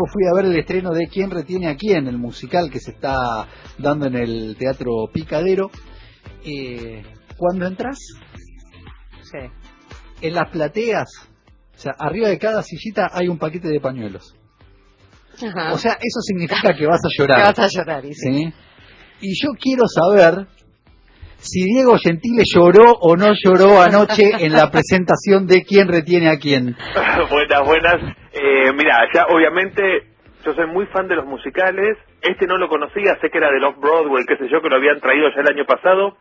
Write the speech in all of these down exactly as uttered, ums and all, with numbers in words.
fui a ver el estreno de ¿Quién retiene a quién?, el musical que se está dando en el Teatro Picadero. Eh, cuando entras, Sí. en las plateas, o sea, arriba de cada sillita hay un paquete de pañuelos. Ajá. O sea, eso significa que vas a llorar. Que vas a llorar, y sí. ¿Sí? Y yo quiero saber si Diego Gentile lloró o no lloró anoche en la presentación de ¿Quién retiene a quién? Buenas, buenas. Eh, mira, ya obviamente yo soy muy fan de los musicales. Este no lo conocía, sé que era del Off-Broadway, qué sé yo, que lo habían traído ya el año pasado.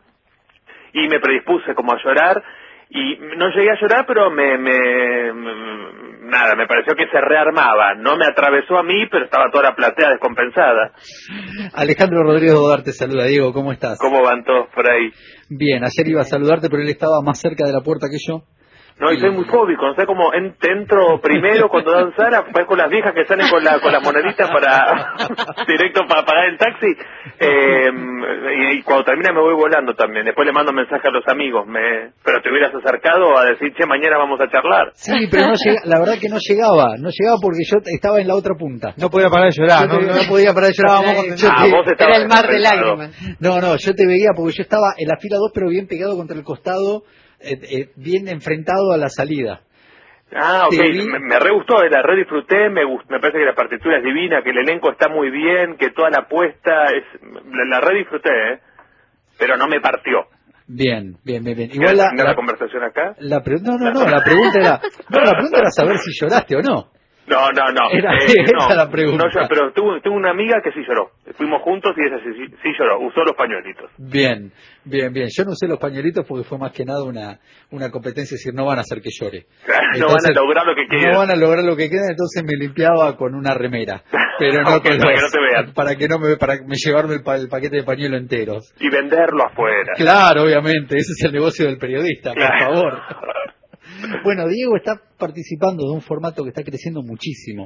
Y me predispuse como a llorar. Y no llegué a llorar, pero me, me, me... Nada, me pareció que se rearmaba. No me atravesó a mí, pero estaba toda la platea descompensada. Alejandro Rodríguez Godard te saluda. Diego, ¿cómo estás? ¿Cómo van todos por ahí? Bien, ayer iba a saludarte, pero él estaba más cerca de la puerta que yo. No, y soy muy fóbico, no sé cómo en, entro primero cuando dan Sara, pues con las viejas que salen con la con las moneditas para directo para pagar el taxi, eh, y, y cuando termina me voy volando también. Después le mando mensaje a los amigos, me pero te hubieras acercado a decir, che, mañana vamos a charlar. Sí, pero no llega, la verdad que no llegaba, no llegaba porque yo estaba en la otra punta. No podía parar de llorar, Yo te- ¿no? no podía parar de llorar. Claro. Yo Ah, te- vos estabas Era el mar de descompensado. lágrimas. No, no, yo te veía porque yo estaba en la fila dos, pero bien pegado contra el costado, eh, eh, bien enfrentado a la salida. Ah, ok, Te vi- me, me re gustó, la re disfruté, me, gust- me parece que la partitura es divina, que el elenco está muy bien, que toda la apuesta es, la, la re disfruté, ¿eh? Pero no me partió. Bien, bien, bien, bien. ¿Querés Igual la, terminar la la, conversación acá? la pre- no, no, no, la pregunta era, no, la pregunta era saber si lloraste o no. No, no, no. Era eh, esa no, la pregunta. no, yo- pero tuve, tuve una amiga que sí lloró. Fuimos juntos y ella sí, sí, sí lloró, usó los pañuelitos. Bien, bien, bien. Yo no usé los pañuelitos porque fue más que nada una, una competencia, es decir, no van a hacer que llore. No van a lograr lo que quieren. No van a lograr lo que quieran, entonces me limpiaba con una remera. Pero no Ok, con para que los- no te vean. Para que no me, para me llevarme el, pa- el paquete de pañuelo enteros. Y venderlo afuera. Claro, obviamente, ese es el negocio del periodista, por Claro. favor. Bueno, Diego está participando de un formato que está creciendo muchísimo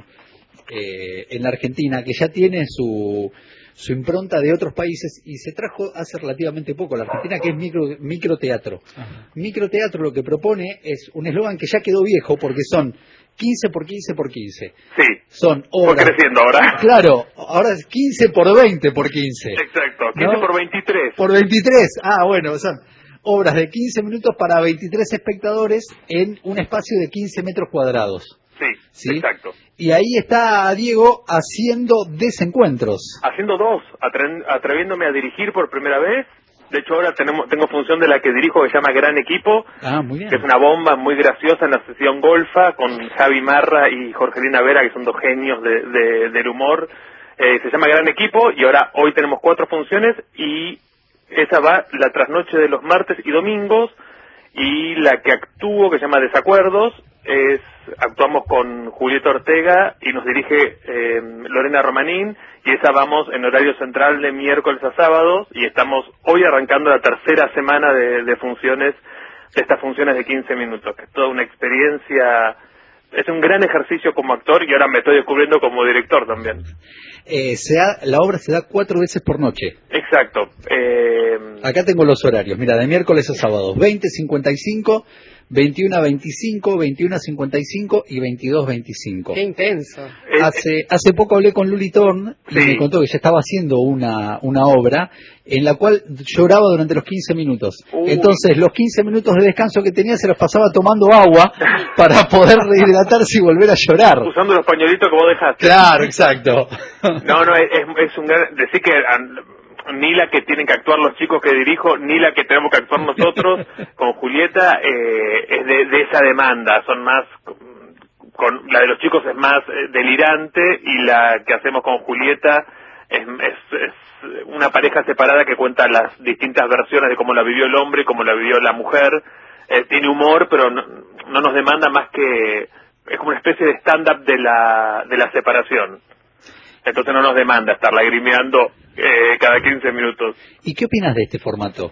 eh, en la Argentina, que ya tiene su, su impronta de otros países y se trajo hace relativamente poco a la Argentina, que es micro, microteatro. Microteatro lo que propone es un eslogan que ya quedó viejo porque son quince por quince por quince. Sí, Son fue obras. creciendo ahora. Claro, ahora es quince por veinte por quince. Exacto, quince ¿No? por veintitrés. Por veintitrés. Ah, bueno, son obras de quince minutos para veintitrés espectadores en un espacio de quince metros cuadrados. Sí, ¿Sí? exacto. Y ahí está Diego haciendo desencuentros. Haciendo dos, atre- atreviéndome a dirigir por primera vez. De hecho, ahora tenemos, tengo función de la que dirijo que se llama Gran Equipo, Ah, muy bien. que es una bomba muy graciosa en la sesión golfa con Javi Marra y Jorgelina Vera, que son dos genios de, de- del humor. Eh, se llama Gran Equipo y ahora hoy tenemos cuatro funciones y esa va la trasnoche de los martes y domingos, y la que actúo, que se llama Desacuerdos, es actuamos con Julieta Ortega y nos dirige eh, Lorena Romanín, y esa vamos en horario central de miércoles a sábados, y estamos hoy arrancando la tercera semana de, de funciones, de estas funciones de quince minutos, que es toda una experiencia, es un gran ejercicio como actor y ahora me estoy descubriendo como director también. Eh, se da- la obra se da cuatro veces por noche. Exacto. Eh, Acá tengo los horarios, mira, de miércoles a sábados, veinte cincuenta y cinco, veintiuno veinticinco, veintiuno cincuenta y cinco y veintidós veinticinco. Qué intenso. es- Hace, hace poco hablé con Luli Thorne y Sí. me contó que ya estaba haciendo una, una obra en la cual lloraba durante los quince minutos. Uy. Entonces los quince minutos de descanso que tenía se los pasaba tomando agua para poder rehidratarse y volver a llorar. usando los pañuelitos que vos dejaste. Claro, exacto. No, no, es, es un gran... Decir que an- ni la que tienen que actuar los chicos que dirijo, ni la que tenemos que actuar nosotros con Julieta, eh, es de, de esa demanda. Son más... con La de los chicos es más eh, delirante, y la que hacemos con Julieta es, es, es una pareja separada que cuenta las distintas versiones de cómo la vivió el hombre y cómo la vivió la mujer. Eh, tiene humor, pero no, no nos demanda más que... Es como una especie de stand-up de la, de la separación. Entonces no nos demanda estar lagrimeando eh, cada quince minutos. ¿Y qué opinas de este formato?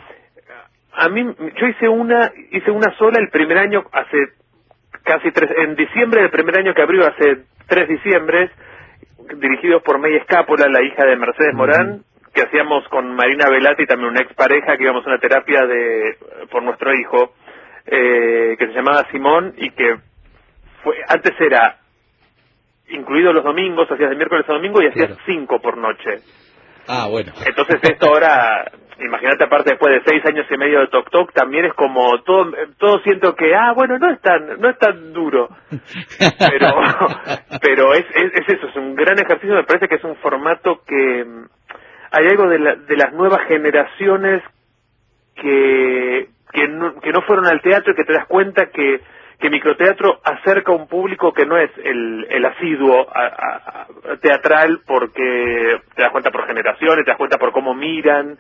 A mí, yo hice una, hice una sola el primer año, hace casi tres, en diciembre del primer año que abrió, hace tres diciembres, dirigidos por May Escápola, la hija de Mercedes Morán, que hacíamos con Marina Velati, también una expareja, que íbamos a una terapia de por nuestro hijo, eh, que se llamaba Simón, y que fue, antes era incluidos los domingos, hacías de miércoles a domingo y hacías Claro. cinco por noche. Ah, bueno. Entonces esto ahora, imagínate, aparte después de seis años y medio de Toc Toc, también es como todo, todo siento que, ah, bueno, no es tan, no es tan duro, pero, pero es, es, es eso, es un gran ejercicio. Me parece que es un formato que mm, hay algo de, la, de las nuevas generaciones que que no, que no fueron al teatro y que te das cuenta que que microteatro acerca a un público que no es el, el asiduo a, a, a teatral, porque te das cuenta por generaciones, te das cuenta por cómo miran,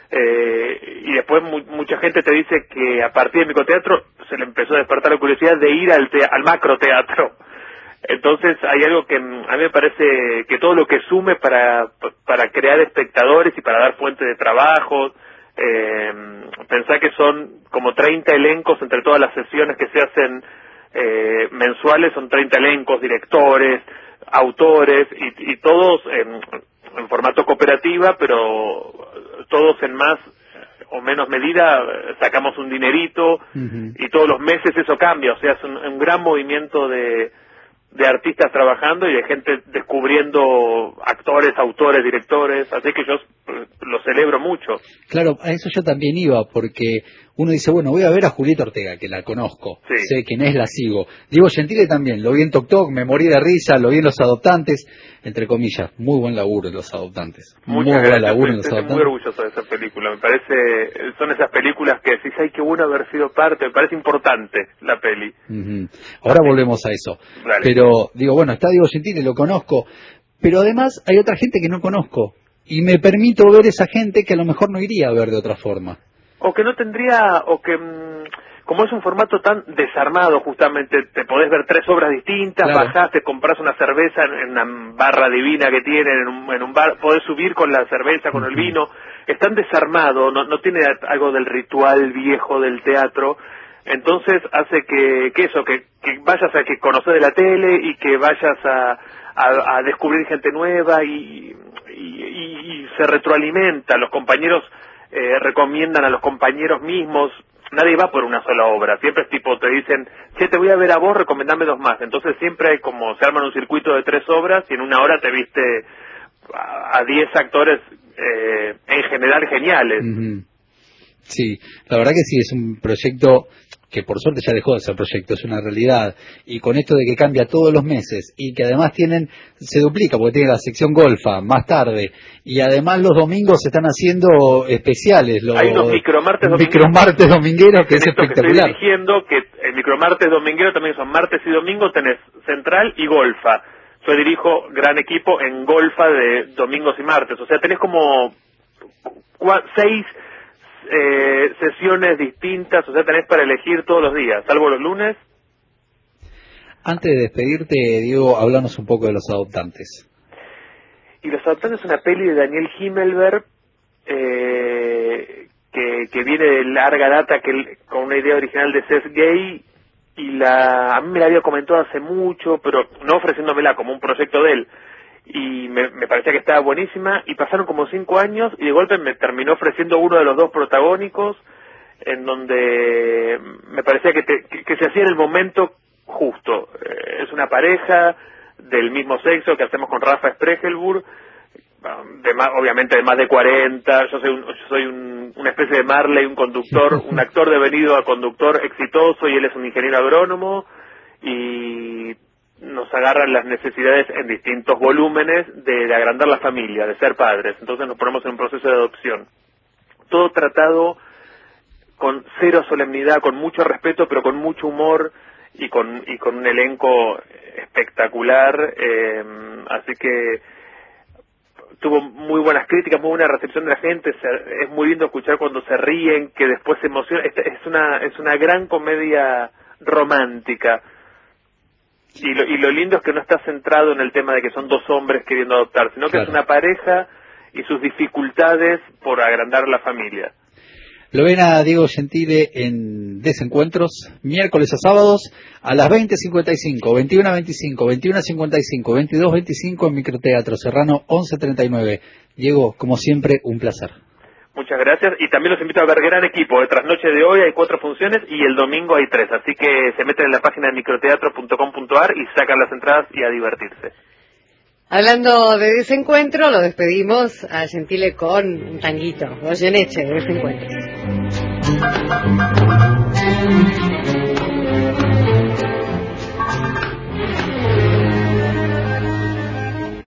eh, y después mu mucha gente te dice que a partir del microteatro se le empezó a despertar la curiosidad de ir al, te al macroteatro. Entonces hay algo que a mí me parece que todo lo que sume para, para crear espectadores y para dar fuente de trabajo. Eh, pensá que son como treinta elencos entre todas las sesiones que se hacen eh, mensuales, son treinta elencos, directores, autores, y, y todos en, en formato cooperativa, pero todos en más o menos medida sacamos un dinerito. Uh-huh. Y todos los meses eso cambia, o sea, es un, un gran movimiento de de artistas trabajando y de gente descubriendo actores, autores, directores, así que yo lo celebro mucho. Claro, a eso yo también iba, porque uno dice, bueno, voy a ver a Julieta Ortega, que la conozco, sí. Sé quién es, la sigo. Diego Gentile también, lo vi en Toc Toc, me morí de risa, lo vi en Los Adoptantes, entre comillas, muy buen laburo en Los Adoptantes. Muchas muy gracias, buen laburo en Los estoy Adoptantes. muy orgulloso de esa película, me parece, son esas películas que decís, ay, qué bueno haber sido parte, me parece importante la peli. Uh-huh. Ahora sí. Volvemos a eso. Dale. Pero, digo, bueno, está Diego Gentile, lo conozco, pero además hay otra gente que no conozco, y me permito ver esa gente que a lo mejor no iría a ver de otra forma. O que no tendría, o que, como es un formato tan desarmado, justamente, te podés ver tres obras distintas, claro. Bajás, te compras una cerveza en una barra divina que tienen, en un, en un bar, podés subir con la cerveza, con uh-huh. el vino, es tan desarmado, no, no tiene algo del ritual viejo del teatro, entonces hace que, que eso, que, que vayas a que conoces de la tele y que vayas a, a, a descubrir gente nueva y, y, y, y se retroalimenta, los compañeros eh, recomiendan a los compañeros mismos, nadie va por una sola obra, siempre es tipo, te dicen, che, te voy a ver a vos, recomendame dos más, entonces siempre hay como, se arman un circuito de tres obras y en una hora te viste a diez actores eh, en general geniales. Uh-huh. Sí, la verdad que sí, es un proyecto que por suerte ya dejó de ser proyecto, es una realidad, y con esto de que cambia todos los meses, y que además tienen, se duplica, porque tiene la sección golfa, más tarde, y además los domingos se están haciendo especiales. Los, hay unos micromartes domingueros, micromartes domingueros que es espectacular. Que estoy dirigiendo, que el micromartes dominguero también son martes y domingos, tenés central y golfa. Yo dirijo gran equipo en golfa de domingos y martes, o sea, tenés como cua, seis Eh, sesiones distintas, o sea, tenés para elegir todos los días, salvo los lunes. Antes de despedirte, Diego, háblanos un poco de Los Adoptantes. Y Los Adoptantes es una peli de Daniel Himmelberg, eh, que, que viene de larga data, que con una idea original de Seth Gay, y la, a mí me la había comentado hace mucho, pero no ofreciéndomela como un proyecto de él. Y me, me parecía que estaba buenísima, y pasaron como cinco años, y de golpe me terminó ofreciendo uno de los dos protagónicos, en donde me parecía que, te, que, que se hacía en el momento justo. Eh, es una pareja del mismo sexo que hacemos con Rafa Spregelburg, de más, obviamente de más de cuarenta, yo soy, un, yo soy un, una especie de Marley, un conductor, un actor devenido a conductor exitoso, y él es un ingeniero agrónomo, y nos agarran las necesidades en distintos volúmenes de, de agrandar la familia, de ser padres, entonces nos ponemos en un proceso de adopción. Todo tratado con cero solemnidad, con mucho respeto, pero con mucho humor y con y con un elenco espectacular, eh, así que tuvo muy buenas críticas, muy buena recepción de la gente, se, es muy lindo escuchar cuando se ríen, que después se emocionan, es, es una es una gran comedia romántica. Y lo, y lo lindo es que no está centrado en el tema de que son dos hombres queriendo adoptar, sino que claro, es una pareja y sus dificultades por agrandar la familia. Lo ven a Diego Gentile en Desencuentros, miércoles a sábados, a las veinte cincuenta y cinco, veintiuno veinticinco, veintiuno cincuenta y cinco, veintidós veinticinco en Microteatro Serrano once treinta y nueve. Diego, como siempre, un placer. Muchas gracias. Y también los invito a ver Gran Equipo. De trasnoche de hoy hay cuatro funciones y el domingo hay tres. Así que se meten en la página de microteatro punto com punto a r y sacan las entradas y a divertirse. Hablando de desencuentro, lo despedimos a Gentile con un tanguito, Goyeneche de Desencuentro.